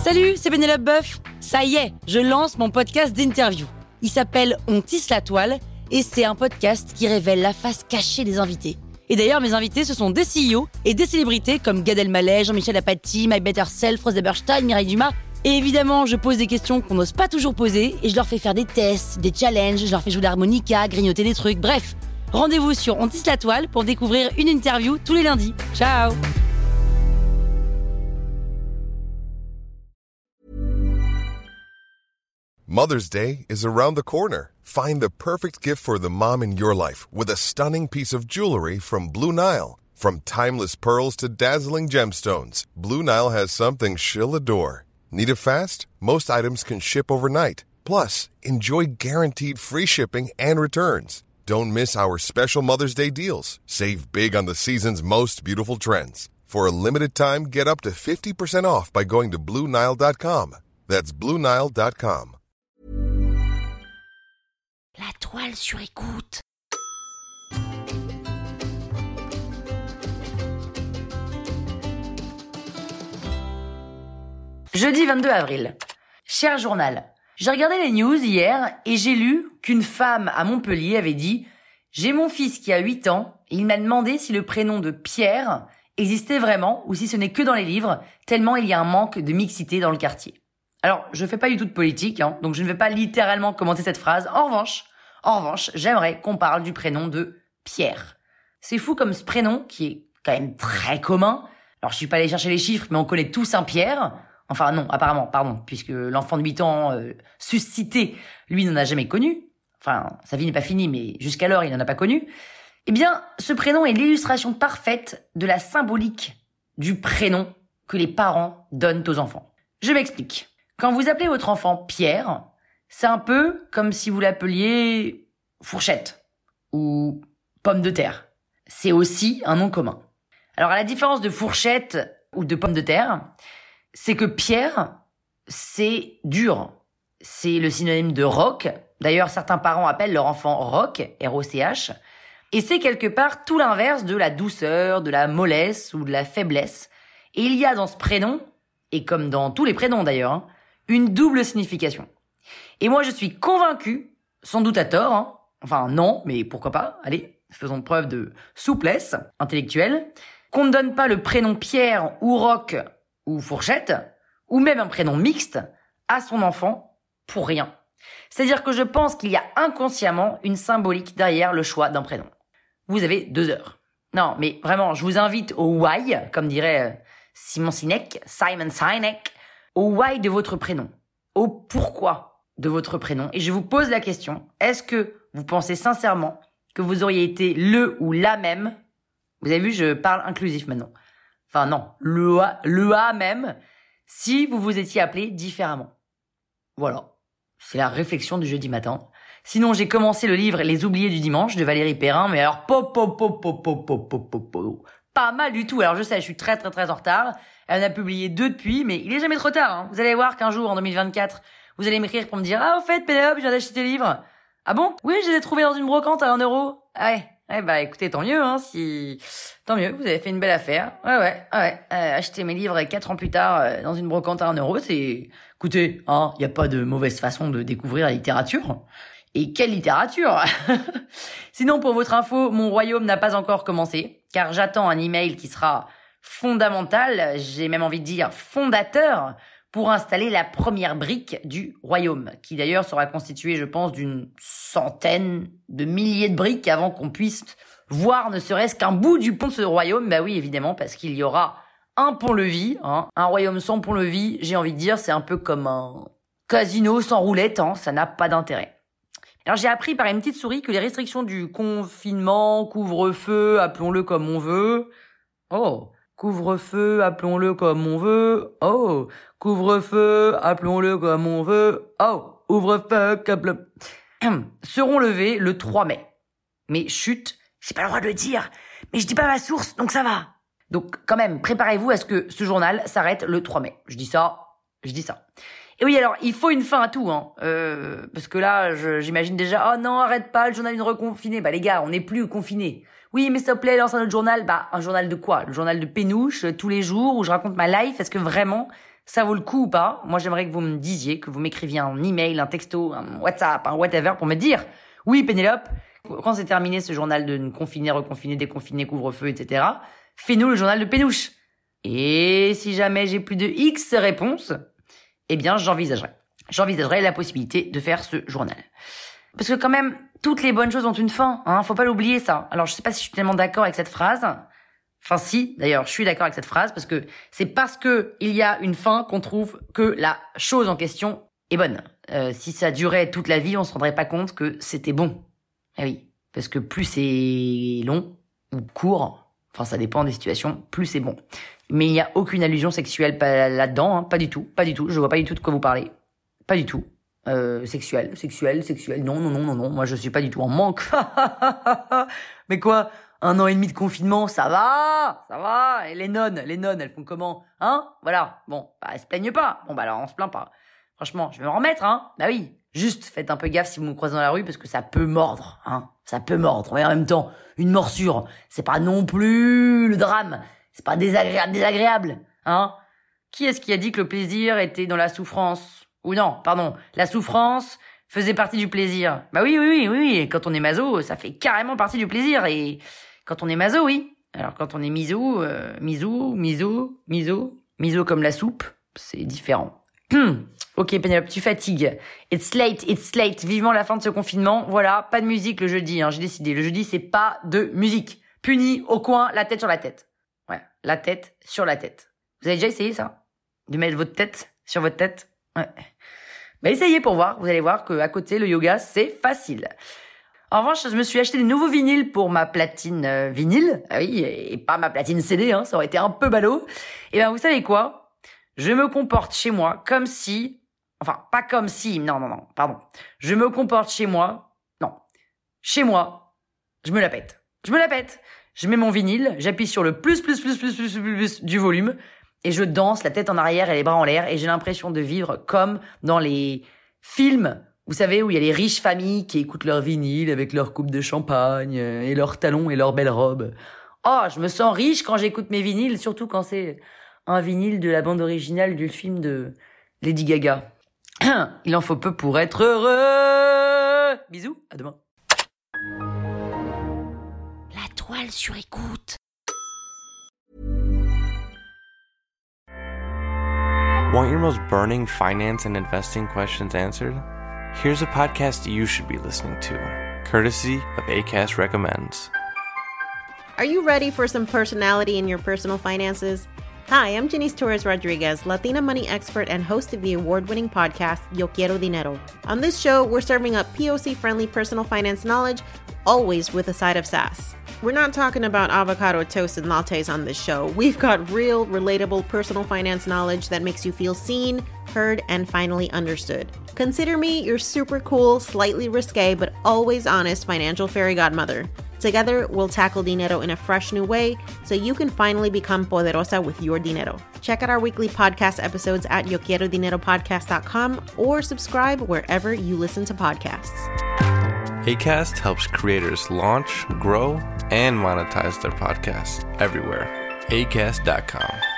Salut, c'est Pénélope Boeuf. Ça y est, je lance mon podcast d'interview. Il s'appelle On tisse la toile et c'est un podcast qui révèle la face cachée des invités. Et d'ailleurs, mes invités, ce sont des CEO et des célébrités comme Gad Elmaleh, Jean-Michel Apathy, My Better Self, Rose Eberstein, Mireille Dumas. Et évidemment, je pose des questions qu'on n'ose pas toujours poser et je leur fais faire des tests, des challenges, je leur fais jouer d'harmonica, grignoter des trucs, bref. Rendez-vous sur On tisse la toile pour découvrir une interview tous les lundis. Ciao! Mother's Day is around the corner. Find the perfect gift for the mom in your life with a stunning piece of jewelry from Blue Nile. From timeless pearls to dazzling gemstones, Blue Nile has something she'll adore. Need it fast? Most items can ship overnight. Plus, enjoy guaranteed free shipping and returns. Don't miss our special Mother's Day deals. Save big on the season's most beautiful trends. For a limited time, get up to 50% off by going to BlueNile.com. That's BlueNile.com. La toile sur écoute. Jeudi 22 avril. Cher journal, j'ai regardé les news hier et j'ai lu qu'une femme à Montpellier avait dit « J'ai mon fils qui a 8 ans et il m'a demandé si le prénom de Pierre existait vraiment ou si ce n'est que dans les livres, tellement il y a un manque de mixité dans le quartier. » Alors, je fais pas du tout de politique, donc je ne vais pas littéralement commenter cette phrase. En revanche, j'aimerais qu'on parle du prénom de Pierre. C'est fou comme ce prénom, qui est quand même très commun. Alors, je suis pas allé chercher les chiffres, mais on connaît tous un Pierre. Enfin non, apparemment, pardon, puisque l'enfant de 8 ans suscité, lui, n'en a jamais connu. Enfin, sa vie n'est pas finie, mais jusqu'alors, il n'en a pas connu. Eh bien, ce prénom est l'illustration parfaite de la symbolique du prénom que les parents donnent aux enfants. Je m'explique. Quand vous appelez votre enfant Pierre, c'est un peu comme si vous l'appeliez Fourchette ou Pomme de terre. C'est aussi un nom commun. Alors, à la différence de Fourchette ou de Pomme de terre, c'est que Pierre, c'est dur. C'est le synonyme de roc. D'ailleurs, certains parents appellent leur enfant Roch, R-O-C-H. Et c'est quelque part tout l'inverse de la douceur, de la mollesse ou de la faiblesse. Et il y a dans ce prénom, et comme dans tous les prénoms d'ailleurs, une double signification. Et moi, je suis convaincu, sans doute à tort, enfin non, mais pourquoi pas, allez, faisons preuve de souplesse intellectuelle, qu'on ne donne pas le prénom Pierre ou Roch ou Fourchette, ou même un prénom mixte, à son enfant pour rien. C'est-à-dire que je pense qu'il y a inconsciemment une symbolique derrière le choix d'un prénom. Vous avez 2 heures. Non, mais vraiment, je vous invite au why, comme dirait Simon Sinek, au why de votre prénom, au pourquoi de votre prénom. Et je vous pose la question, est-ce que vous pensez sincèrement que vous auriez été le ou la même? Vous avez vu, je parle inclusif maintenant. Enfin non, le A même, si vous vous étiez appelé différemment. Voilà, c'est la réflexion du jeudi matin. Sinon, j'ai commencé le livre Les Oubliés du dimanche de Valérie Perrin, mais alors pas mal du tout. Alors je sais, je suis très en retard. Elle en a publié 2 depuis, mais il est jamais trop tard. Vous allez voir qu'un jour, en 2024, vous allez m'écrire pour me dire « Ah, au fait, Pénélope, je viens d'acheter tes livres. » « Ah bon? Oui, je les ai trouvés dans une brocante à 1 euro. » Ah ouais. Eh bah écoutez, tant mieux, tant mieux, vous avez fait une belle affaire. Ouais. Acheter mes livres 4 ans plus tard dans une brocante à 1 euro, c'est... Écoutez, y a pas de mauvaise façon de découvrir la littérature. Et quelle littérature! Sinon, pour votre info, mon royaume n'a pas encore commencé, car j'attends un email qui sera fondamental, j'ai même envie de dire fondateur, pour installer la première brique du royaume, qui d'ailleurs sera constituée, je pense, d'une centaine de milliers de briques avant qu'on puisse voir ne serait-ce qu'un bout du pont de ce royaume. Bah oui, évidemment, parce qu'il y aura un pont-levis, Un royaume sans pont-levis, j'ai envie de dire, c'est un peu comme un casino sans roulette, ça n'a pas d'intérêt. Alors j'ai appris par une petite souris que les restrictions du confinement, couvre-feu, appelons-le comme on veut... Couvre-feu, appelons-le comme on veut. Couvre-feu, appelons-le comme on veut. Ouvre-feu, seront levés le 3 mai. Mais chut, j'ai pas le droit de le dire. Mais je dis pas ma source, donc ça va. Donc quand même, préparez-vous à ce que ce journal s'arrête le 3 mai. Je dis ça. Et oui, alors, il faut une fin à tout, parce que là, j'imagine déjà, oh non, arrête pas, le journal est reconfiné. Bah les gars, on n'est plus confinés. Oui, mais s'il te plaît, lance un autre journal. Bah, un journal de quoi? Le journal de Pénouche, tous les jours, où je raconte ma life. Est-ce que vraiment, ça vaut le coup ou pas? Moi, j'aimerais que vous me disiez, que vous m'écriviez un email, un texto, un WhatsApp, un whatever pour me dire, oui, Pénélope, quand c'est terminé ce journal de confiné, reconfiné, déconfiné, couvre-feu, etc., fais-nous le journal de Pénouche. Et si jamais j'ai plus de X réponses, eh bien, j'envisagerai la possibilité de faire ce journal. Parce que quand même, toutes les bonnes choses ont une fin, hein, faut pas l'oublier ça. Alors je sais pas si je suis tellement d'accord avec cette phrase. Enfin si, d'ailleurs, je suis d'accord avec cette phrase parce que c'est parce que il y a une fin qu'on trouve que la chose en question est bonne. Si ça durait toute la vie, on se rendrait pas compte que c'était bon. Eh oui, parce que plus c'est long ou court, enfin ça dépend des situations, plus c'est bon. Mais il n'y a aucune allusion sexuelle là-dedans, hein, pas du tout. Je vois pas du tout de quoi vous parlez. Pas du tout. Sexuel. Non. Moi, je suis pas du tout en manque. Mais quoi? 1 an et demi de confinement, ça va. Et les nonnes, elles font comment? Hein? Voilà. Bon, bah, elles se plaignent pas. Bon, bah, alors, on se plaint pas. Franchement, je vais me remettre, hein. Bah oui. Juste, faites un peu gaffe si vous me croisez dans la rue parce que ça peut mordre, hein. Ça peut mordre. Mais en même temps, une morsure, c'est pas non plus le drame. C'est pas désagréable, hein. Qui est-ce qui a dit que le plaisir était dans la souffrance? Ou non, pardon, la souffrance faisait partie du plaisir. Bah oui. Et quand on est maso, ça fait carrément partie du plaisir. Et quand on est maso, oui. Alors quand on est miso comme la soupe, c'est différent. Ok, Pénélope, tu fatigues. It's late. Vivement la fin de ce confinement. Voilà, pas de musique le jeudi, hein, j'ai décidé. Le jeudi, c'est pas de musique. Puni, au coin, la tête sur la tête. Ouais, la tête sur la tête. Vous avez déjà essayé ça? De mettre votre tête sur votre tête? Ouais. Bah essayez pour voir, vous allez voir qu'à côté, le yoga, c'est facile. En revanche, je me suis acheté des nouveaux vinyles pour ma platine vinyle. Ah oui, et pas ma platine CD, hein, ça aurait été un peu ballot. Et ben vous savez quoi? Je me comporte chez moi comme si... Enfin, pas comme si... Non, pardon. Je me comporte chez moi... Non. Chez moi, je me la pète. Je mets mon vinyle, j'appuie sur le plus du volume... Et je danse la tête en arrière et les bras en l'air et j'ai l'impression de vivre comme dans les films, vous savez, où il y a les riches familles qui écoutent leur vinyle avec leur coupe de champagne et leurs talons et leurs belles robes. Oh, je me sens riche quand j'écoute mes vinyles, surtout quand c'est un vinyle de la bande originale du film de Lady Gaga. Il en faut peu pour être heureux. Bisous, à demain. La toile sur écoute. Want your most burning finance and investing questions answered? Here's a podcast you should be listening to, courtesy of Acast Recommends. Are you ready for some personality in your personal finances? Hi, I'm Janice Torres-Rodriguez, Latina money expert and host of the award-winning podcast, Yo Quiero Dinero. On this show, we're serving up POC-friendly personal finance knowledge, always with a side of sass. We're not talking about avocado toast and lattes on this show. We've got real, relatable personal finance knowledge that makes you feel seen, heard, and finally understood. Consider me your super cool, slightly risque, but always honest financial fairy godmother. Together, we'll tackle dinero in a fresh new way so you can finally become poderosa with your dinero. Check out our weekly podcast episodes at yoquierodineropodcast.com or subscribe wherever you listen to podcasts. Acast helps creators launch, grow, and monetize their podcasts everywhere. Acast.com.